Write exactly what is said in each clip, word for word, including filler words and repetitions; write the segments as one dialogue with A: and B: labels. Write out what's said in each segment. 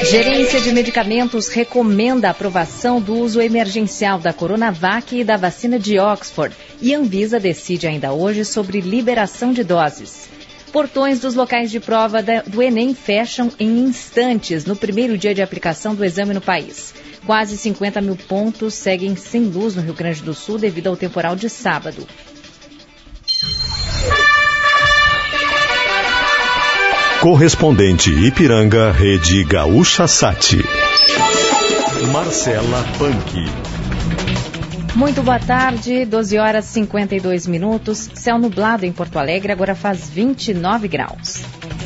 A: Gerência de Medicamentos recomenda a aprovação do uso emergencial da Coronavac e da vacina de Oxford. E Anvisa decide ainda hoje sobre liberação de doses. Portões dos locais de prova do Enem fecham em instantes no primeiro dia de aplicação do exame no país. Quase cinquenta mil pontos seguem sem luz no Rio Grande do Sul devido ao temporal de sábado.
B: Correspondente Ipiranga, Rede Gaúcha Sat. Marcela Panque.
A: Muito boa tarde, doze horas e cinquenta e dois minutos, céu nublado em Porto Alegre, agora faz vinte e nove graus.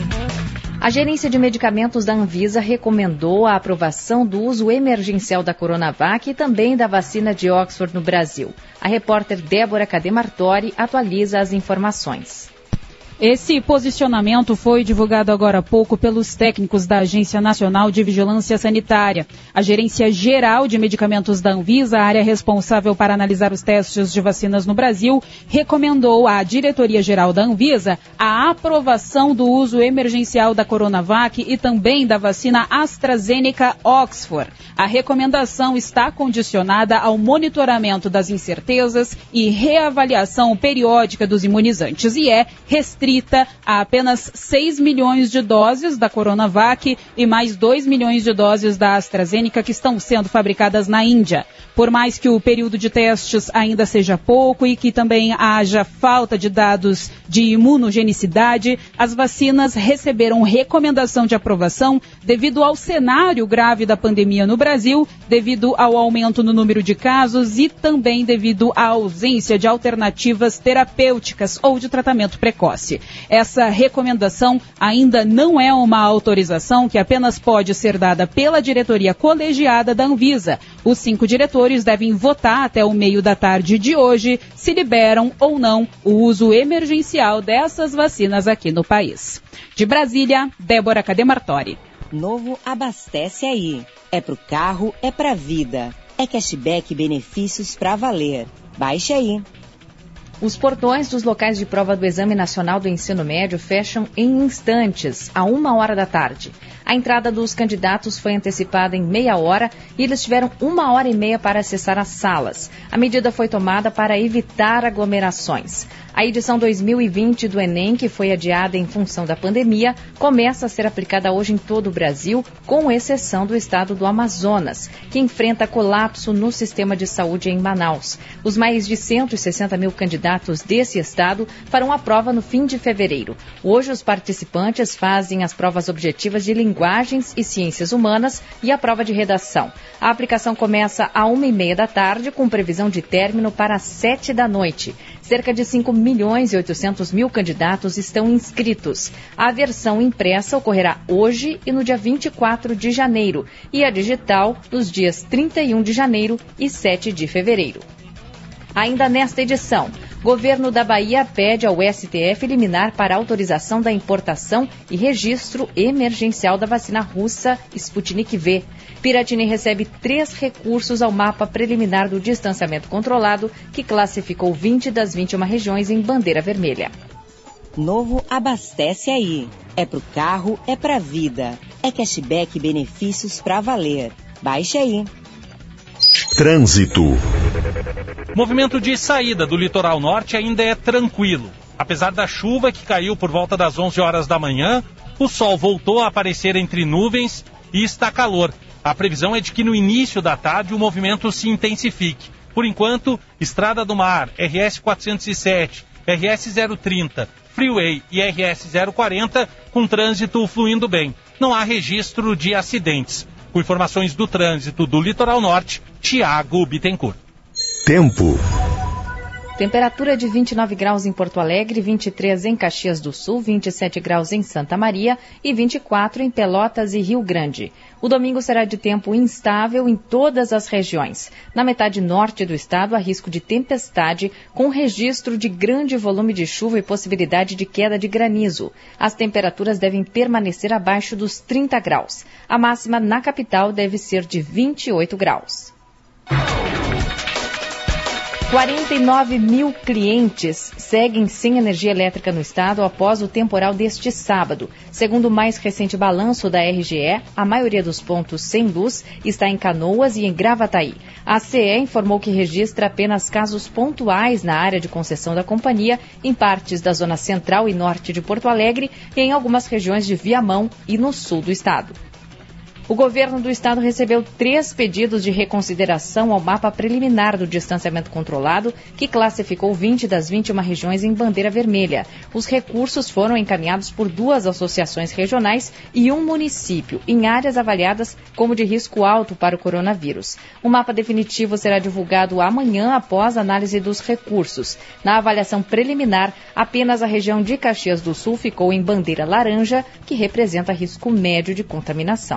A: A Gerência de Medicamentos da Anvisa recomendou a aprovação do uso emergencial da Coronavac e também da vacina de Oxford no Brasil. A repórter Débora Cademartori atualiza as informações.
C: Esse posicionamento foi divulgado agora há pouco pelos técnicos da Agência Nacional de Vigilância Sanitária. A Gerência Geral de Medicamentos da Anvisa, a área responsável para analisar os testes de vacinas no Brasil, recomendou à Diretoria-Geral da Anvisa a aprovação do uso emergencial da Coronavac e também da vacina AstraZeneca Oxford. A recomendação está condicionada ao monitoramento das incertezas e reavaliação periódica dos imunizantes e é restrita a apenas seis milhões de doses da Coronavac e mais dois milhões de doses da AstraZeneca que estão sendo fabricadas na Índia. Por mais que o período de testes ainda seja pouco e que também haja falta de dados de imunogenicidade, as vacinas receberam recomendação de aprovação devido ao cenário grave da pandemia no Brasil, devido ao aumento no número de casos e também devido à ausência de alternativas terapêuticas ou de tratamento precoce. Essa recomendação ainda não é uma autorização que apenas pode ser dada pela diretoria colegiada da Anvisa. Os cinco diretores devem votar até o meio da tarde de hoje se liberam ou não o uso emergencial dessas vacinas aqui no país. De Brasília, Débora Cademartori.
D: Novo Abastece Aí. É pro carro, é pra vida. É cashback e benefícios pra valer. Baixe aí.
A: Os portões dos locais de prova do Exame Nacional do Ensino Médio fecham em instantes, a uma hora da tarde. A entrada dos candidatos foi antecipada em meia hora e eles tiveram uma hora e meia para acessar as salas. A medida foi tomada para evitar aglomerações. A edição dois mil e vinte do Enem, que foi adiada em função da pandemia, começa a ser aplicada hoje em todo o Brasil, com exceção do estado do Amazonas, que enfrenta colapso no sistema de saúde em Manaus. Os mais de cento e sessenta mil candidatos desse estado farão a prova no fim de fevereiro. Hoje, os participantes fazem as provas objetivas de linguagens e ciências humanas e a prova de redação. A aplicação começa a uma e meia da tarde, com previsão de término para as sete da noite. Cerca de cinco milhões e oitocentos mil candidatos estão inscritos. A versão impressa ocorrerá hoje e no dia vinte e quatro de janeiro e a digital nos dias trinta e um de janeiro e sete de fevereiro. Ainda nesta edição, governo da Bahia pede ao S T F liminar para autorização da importação e registro emergencial da vacina russa Sputnik V. Piratini recebe três recursos ao mapa preliminar do distanciamento controlado, que classificou vinte das vinte e uma regiões em bandeira vermelha.
D: Novo Abastece Aí. É pro carro, é pra vida. É cashback e benefícios pra valer. Baixe aí.
B: Trânsito.
E: O movimento de saída do litoral norte ainda é tranquilo. Apesar da chuva que caiu por volta das onze horas da manhã, o sol voltou a aparecer entre nuvens e está calor. A previsão é de que no início da tarde o movimento se intensifique. Por enquanto, Estrada do Mar, R S quatrocentos e sete, R S zero trinta, Freeway e R S zero quarenta com trânsito fluindo bem. Não há registro de acidentes. Com informações do trânsito do litoral norte, Tiago Bittencourt.
B: Tempo.
A: Temperatura de vinte e nove graus em Porto Alegre, vinte e três em Caxias do Sul, vinte e sete graus em Santa Maria e vinte e quatro em Pelotas e Rio Grande. O domingo será de tempo instável em todas as regiões. Na metade norte do estado, há risco de tempestade, com registro de grande volume de chuva e possibilidade de queda de granizo. As temperaturas devem permanecer abaixo dos trinta graus. A máxima na capital deve ser de vinte e oito graus. quarenta e nove mil clientes seguem sem energia elétrica no estado após o temporal deste sábado. Segundo o mais recente balanço da R G E, a maioria dos pontos sem luz está em Canoas e em Gravataí. A C E informou que registra apenas casos pontuais na área de concessão da companhia, em partes da zona central e norte de Porto Alegre e em algumas regiões de Viamão e no sul do estado. O governo do estado recebeu três pedidos de reconsideração ao mapa preliminar do distanciamento controlado, que classificou vinte das vinte e uma regiões em bandeira vermelha. Os recursos foram encaminhados por duas associações regionais e um município, em áreas avaliadas como de risco alto para o coronavírus. O mapa definitivo será divulgado amanhã após análise dos recursos. Na avaliação preliminar, apenas a região de Caxias do Sul ficou em bandeira laranja, que representa risco médio de contaminação.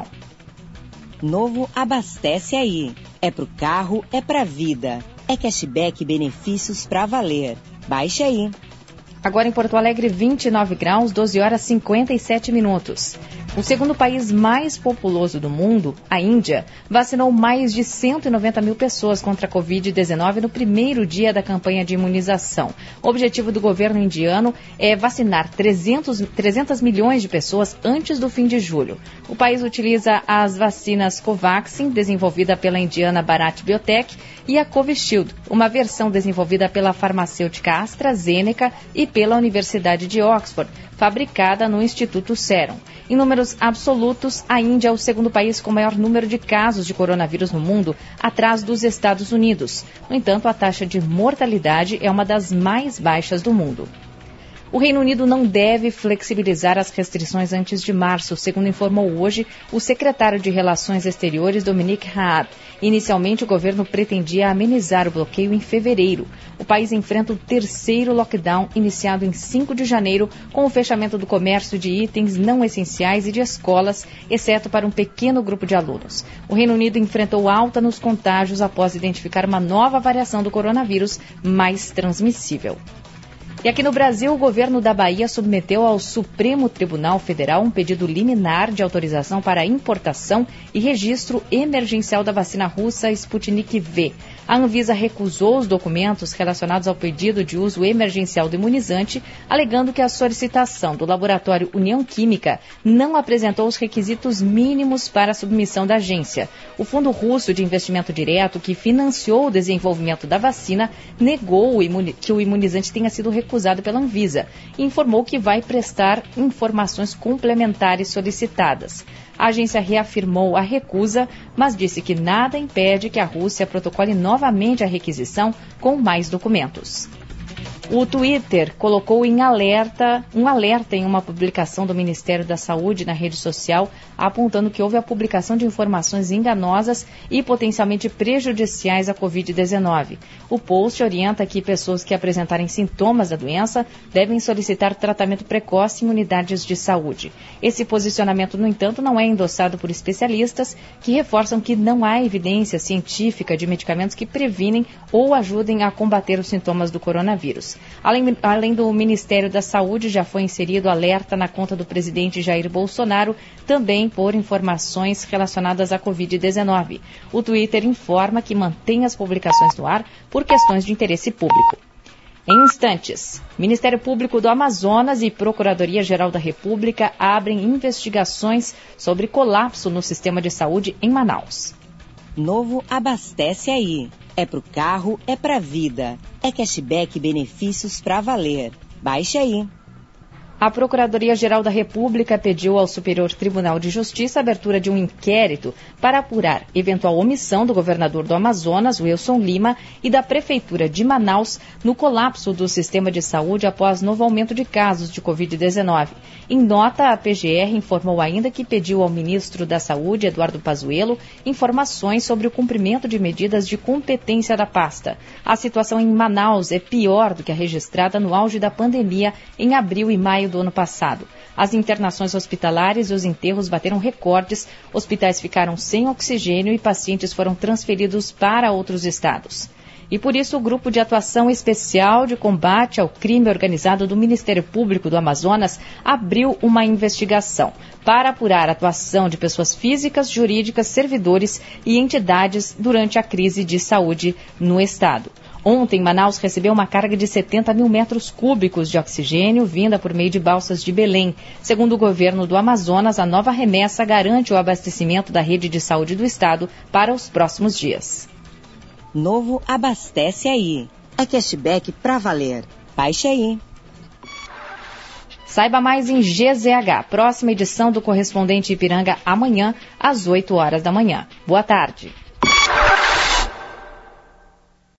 D: Novo Abastece Aí. É pro carro, é pra vida. É cashback e benefícios pra valer. Baixe aí.
A: Agora em Porto Alegre, vinte e nove graus, doze horas e cinquenta e sete minutos. O segundo país mais populoso do mundo, a Índia, vacinou mais de cento e noventa mil pessoas contra a covid dezenove no primeiro dia da campanha de imunização. O objetivo do governo indiano é vacinar trezentos, trezentos milhões de pessoas antes do fim de julho. O país utiliza as vacinas Covaxin, desenvolvida pela indiana Bharat Biotech, e a Covishield, uma versão desenvolvida pela farmacêutica AstraZeneca e pela Universidade de Oxford, fabricada no Instituto Serum. Em números absolutos, a Índia é o segundo país com maior número de casos de coronavírus no mundo, atrás dos Estados Unidos. No entanto, a taxa de mortalidade é uma das mais baixas do mundo. O Reino Unido não deve flexibilizar as restrições antes de março, segundo informou hoje o secretário de Relações Exteriores, Dominic Raab. Inicialmente, o governo pretendia amenizar o bloqueio em fevereiro. O país enfrenta o terceiro lockdown, iniciado em cinco de janeiro, com o fechamento do comércio de itens não essenciais e de escolas, exceto para um pequeno grupo de alunos. O Reino Unido enfrentou alta nos contágios após identificar uma nova variação do coronavírus mais transmissível. E aqui no Brasil, o governo da Bahia submeteu ao Supremo Tribunal Federal um pedido liminar de autorização para a importação e registro emergencial da vacina russa Sputnik V. A Anvisa recusou os documentos relacionados ao pedido de uso emergencial do imunizante, alegando que a solicitação do laboratório União Química não apresentou os requisitos mínimos para a submissão da agência. O Fundo Russo de Investimento Direto, que financiou o desenvolvimento da vacina, negou que o imunizante tenha sido recusado pela Anvisa e informou que vai prestar informações complementares solicitadas. A agência reafirmou a recusa, mas disse que nada impede que a Rússia protocole novamente a requisição com mais documentos. O Twitter colocou em alerta, um alerta em uma publicação do Ministério da Saúde na rede social, apontando que houve a publicação de informações enganosas e potencialmente prejudiciais à covid dezenove. O post orienta que pessoas que apresentarem sintomas da doença devem solicitar tratamento precoce em unidades de saúde. Esse posicionamento, no entanto, não é endossado por especialistas, que reforçam que não há evidência científica de medicamentos que previnem ou ajudem a combater os sintomas do coronavírus. Além, além do Ministério da Saúde, já foi inserido alerta na conta do presidente Jair Bolsonaro, também por informações relacionadas à covid dezenove. O Twitter informa que mantém as publicações no ar por questões de interesse público. Em instantes, Ministério Público do Amazonas e Procuradoria-Geral da República abrem investigações sobre colapso no sistema de saúde em Manaus.
D: Novo Abastece Aí. É pro carro, é pra vida. É cashback e benefícios pra valer. Baixe aí.
A: A Procuradoria-Geral da República pediu ao Superior Tribunal de Justiça a abertura de um inquérito para apurar eventual omissão do governador do Amazonas, Wilson Lima, e da Prefeitura de Manaus no colapso do sistema de saúde após novo aumento de casos de covid dezenove. Em nota, a P G R informou ainda que pediu ao ministro da Saúde, Eduardo Pazuello, informações sobre o cumprimento de medidas de competência da pasta. A situação em Manaus é pior do que a registrada no auge da pandemia em abril e maio do ano passado. As internações hospitalares e os enterros bateram recordes, hospitais ficaram sem oxigênio e pacientes foram transferidos para outros estados. E por isso o Grupo de Atuação Especial de Combate ao Crime Organizado do Ministério Público do Amazonas abriu uma investigação para apurar a atuação de pessoas físicas, jurídicas, servidores e entidades durante a crise de saúde no estado. Ontem, Manaus recebeu uma carga de setenta mil metros cúbicos de oxigênio vinda por meio de balsas de Belém. Segundo o governo do Amazonas, a nova remessa garante o abastecimento da rede de saúde do estado para os próximos dias.
D: Novo Abastece Aí. É cashback pra valer. Baixe aí.
A: Saiba mais em G Z H. Próxima edição do Correspondente Ipiranga amanhã, às oito horas da manhã. Boa tarde.